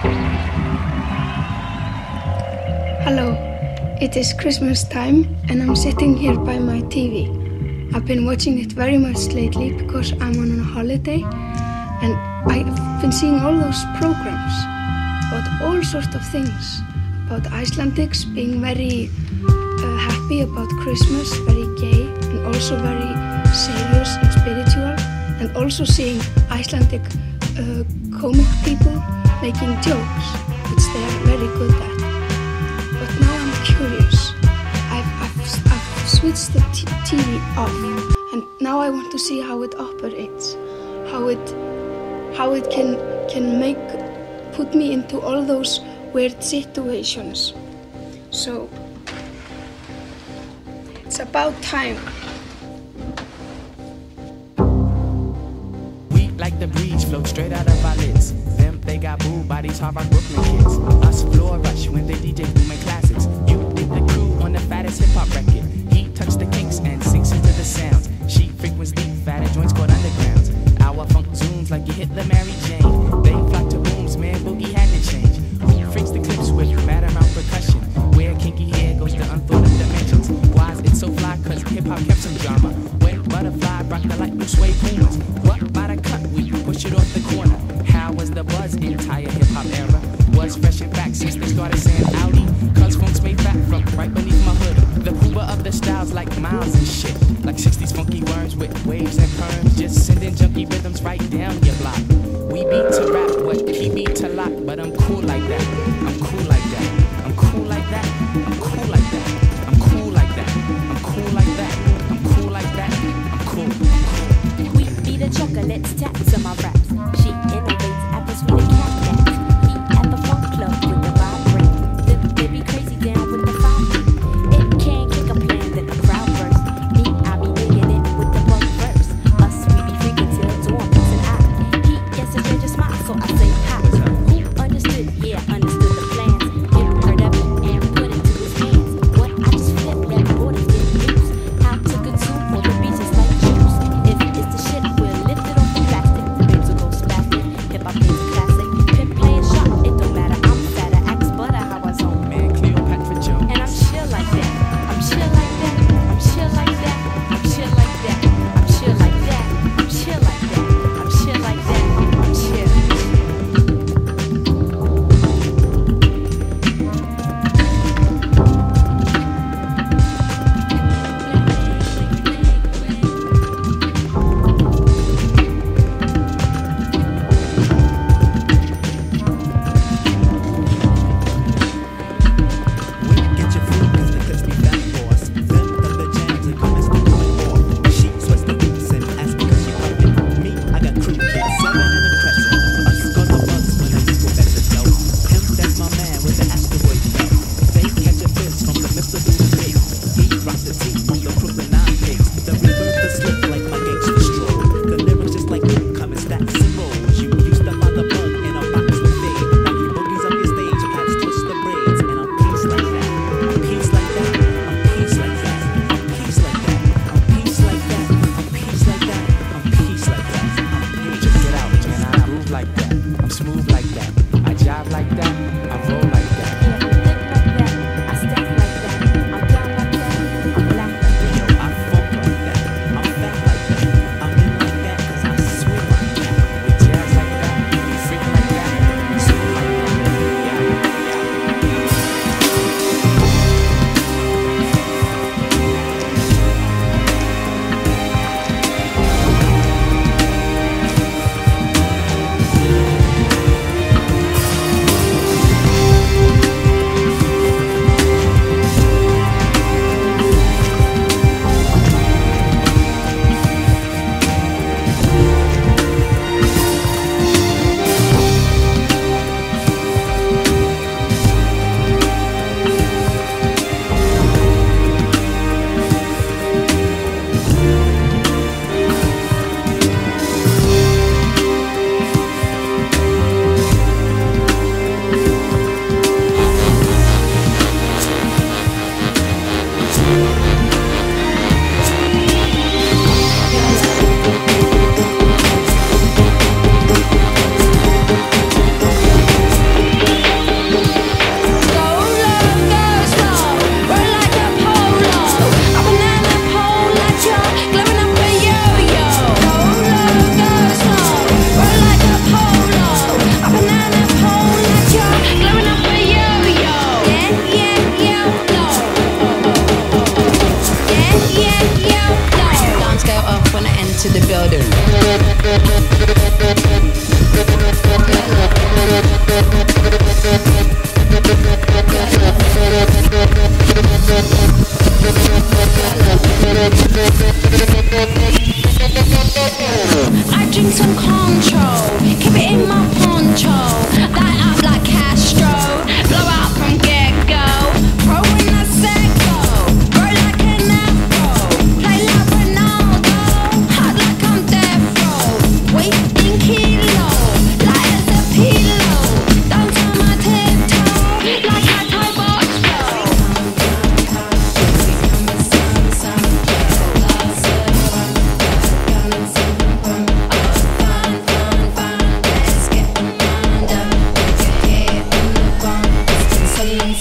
Hello, it is Christmas time and I'm sitting here by my TV. I've been watching it very much lately because I'm on a holiday and I've been seeing all those programs about all sorts of things. About Icelandics being very happy about Christmas, very gay and also very serious and spiritual, and also seeing Icelandic comic people making jokes, which they are very good at. But now I'm curious. I've switched the TV off, and now I want to see how it operates, how it can put me into all those weird situations. So it's about time. We like the breeze, float straight out of our lids. Them, they got booed by these hard rock Brooklyn kids. Us floor rush when they DJ booming classics. You dig the crew on the fattest hip hop record. He touched the kinks and sinks into the sounds. She frequents deep, fatter joints called undergrounds. Our funk zooms like you hit the Mary Jane. They flock to booms, man, boogie had to change. Who freaks the clips with mad amount percussion? Where kinky hair goes to unthought of dimensions. Why is it so fly? Cause hip hop kept some drama. When butterfly rock the light blue suede pumas. What by the cut we push it off the corner? How was the buzz entire hip hop era? Was fresh and back since they started saying Audi. Cause funks made fat from right beneath my hood. The pooba of the styles like miles and shit. Like 60s funky worms with waves and perms. Just sending junky rhythms right down your block. We beat to rap, what he beat to lock. But I'm cool like that. I'm cool like that. I'm cool like that. I'm cool like that. I'm cool like that. I'm cool like that. I'm cool like that. I'm cool. We be the chocolates, taps to my raps. She innovates at the sweet cat naps. He at the funk club with the vibrate. Them they be crazy down with the fire. It can't kick a plan that the crowd burst. Me, I be digging it with the bunk verse. Us, we be freaking till dawn, and I. He gets a strange smile, so I say hi. Who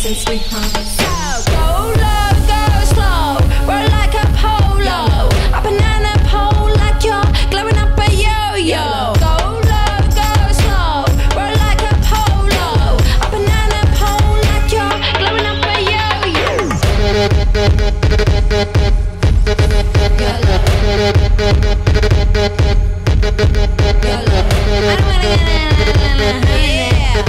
since we hung. So go low, go slow, roll like a polo, a banana pole like you're glowing up a yo-yo. Go low, go slow, roll like a polo, a banana pole like you're glowing up a yo-yo. YOLO. YOLO. I don't wanna yeah.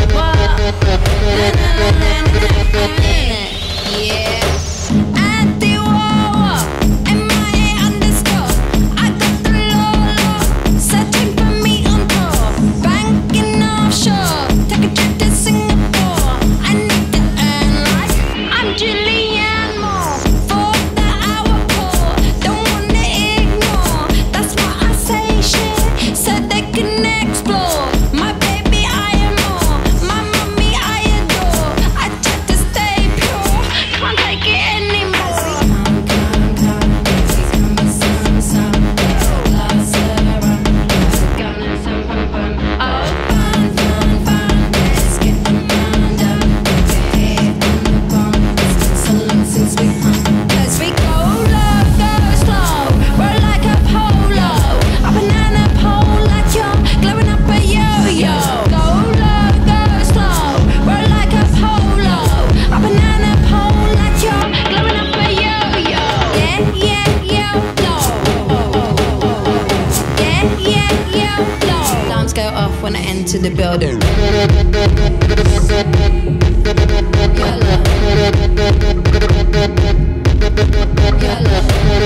At the wall, MIA underscore. I got the law, searching for me on tour. Banking offshore, take a trip to Singapore. I need to earn life. I'm Julianne Moore. For the hour poor, don't wanna ignore. That's why I say shit, so they can explore. My baby, I am more. My mommy, I adore. I try to stay pure, can't take it anymore. Oh, fun, fun, fun. Let's get the mind up. Get hit on the bum. It's been so long since we hung. 'Cause we go low, go slow, roll like a polo, a banana pole like you're glowing up a yo-yo. Go low, go slow, roll like a polo, a banana pole like you're glowing up a yo-yo. Yeah, yeah, yo-lo. Yeah, yeah, yo-lo. Alarms go off when I enter the building. YOLO. YOLO.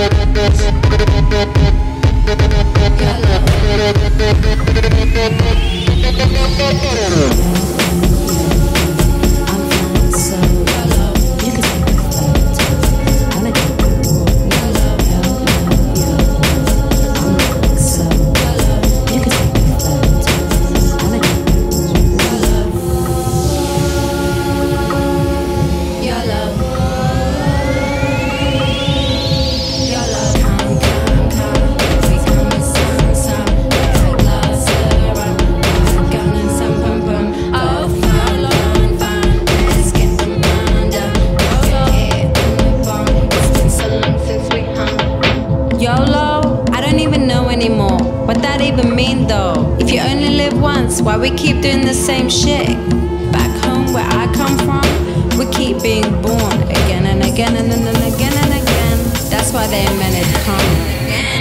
YOLO, I don't even know anymore what that even mean though. If you only live once, why we keep doing the same shit? Back home where I come from, we keep being born again and again and then again and again. That's why they invented come again.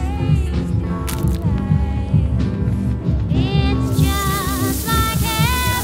It's just like heaven.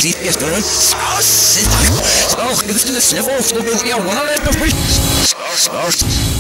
is good. So, it's the sniffle, so we are one of them.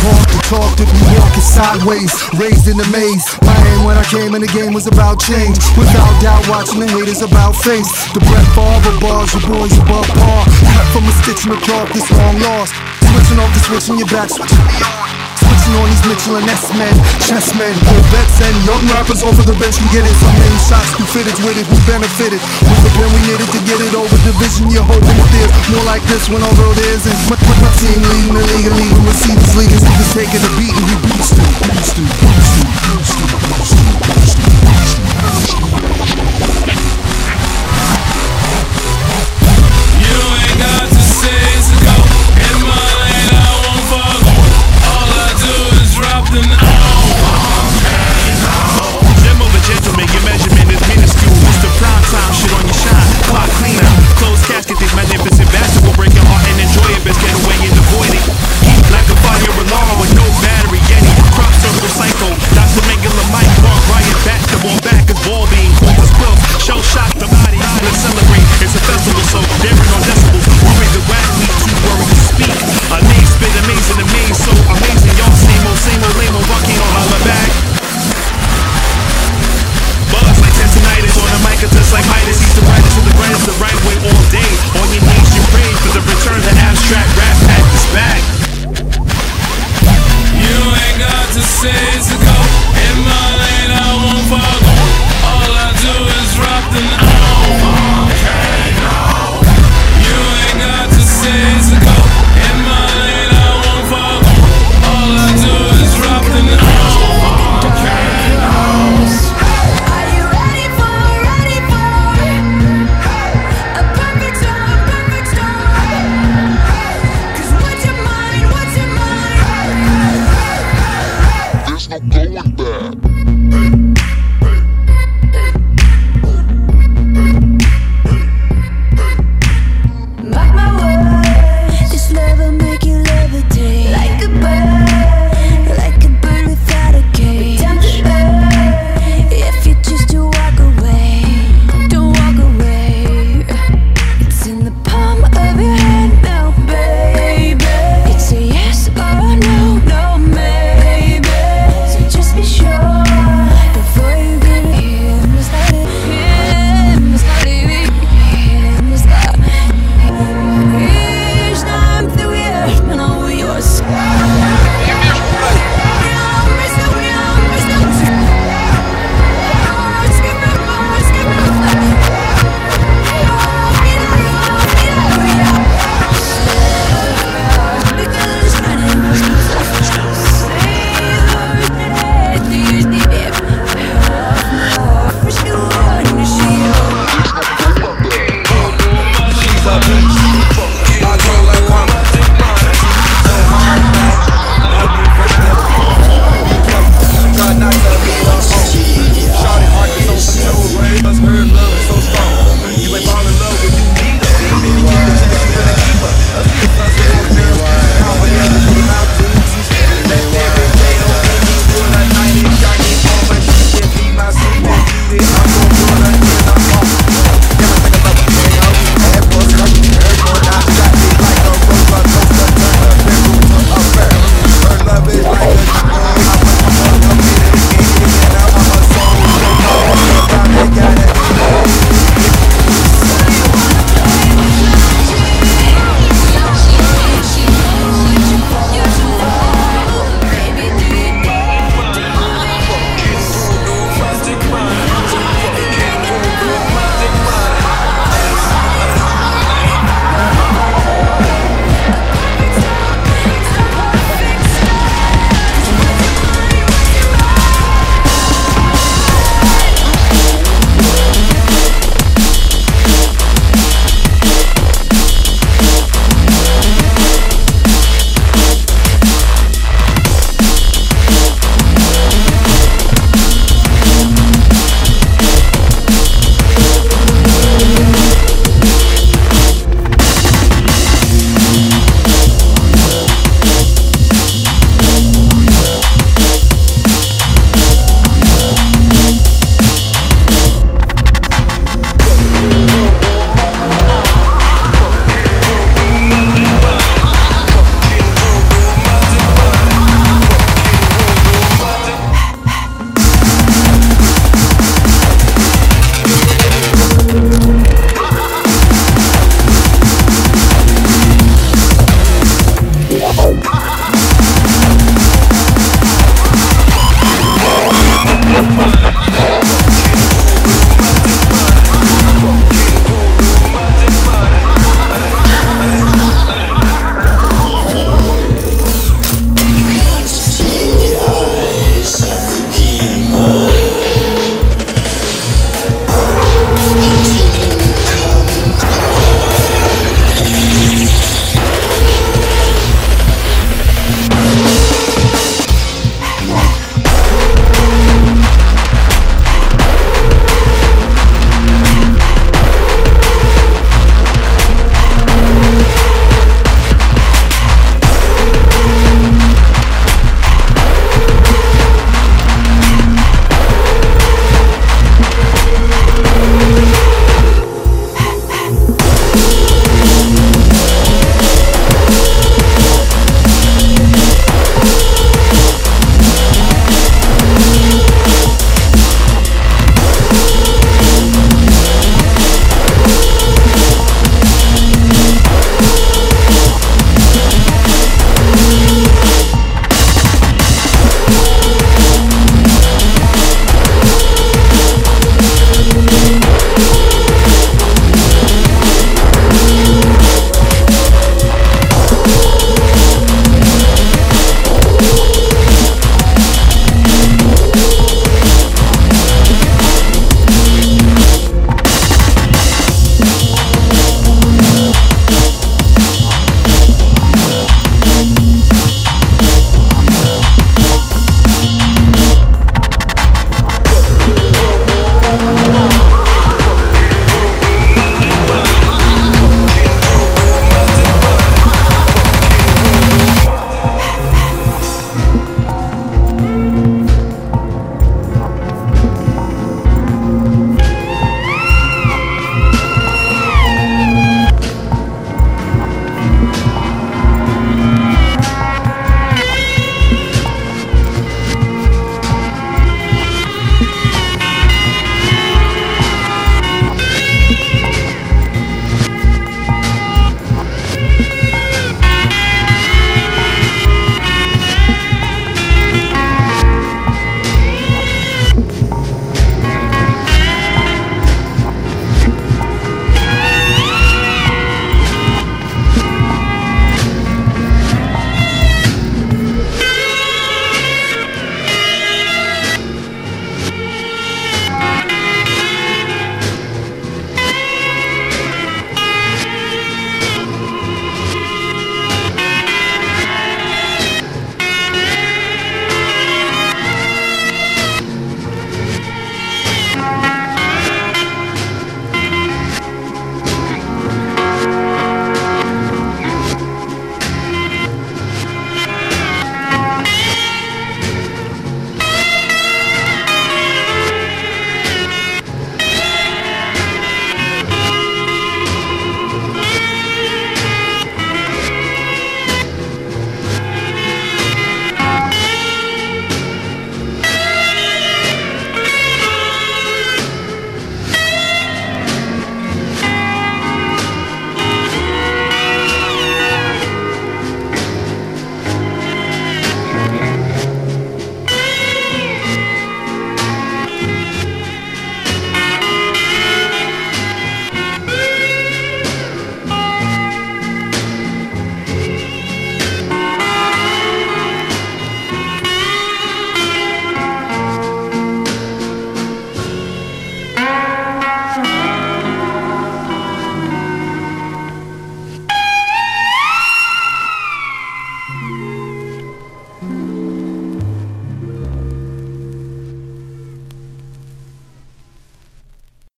hawk the talk that we walking sideways, raised in the maze. My aim when I came in the game was about change. Without doubt, watching the haters about face. The breath for all the bars, your boys above par. Cut from a stitch in the cloth, this long lost. Switching off the switch in your back, switching me on. Switching on these Mitchell and S-men, chessmen, old vets and young rappers off of the bench can get it. Some main shots, who fitted with it, who benefited. With the pen we needed to get it over division. You're hoping it is more like this when although there isn't. My team leading the league and leading receivers, leading niggas taking a beat and we boosted.